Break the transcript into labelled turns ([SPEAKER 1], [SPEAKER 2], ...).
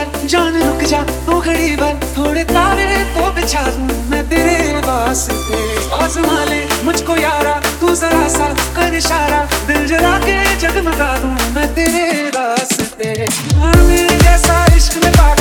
[SPEAKER 1] जान रुक जा तो घड़ी भर, थोड़े तारे तो बिछा दूं मैं तेरे वास्ते। आज़मा ले मुझको यारा, तू जरा सा कर इशारा, दिल जला के जगमगा दूं मैं तेरे वास्ते। हाँ मेरे जैसा इश्क में पागल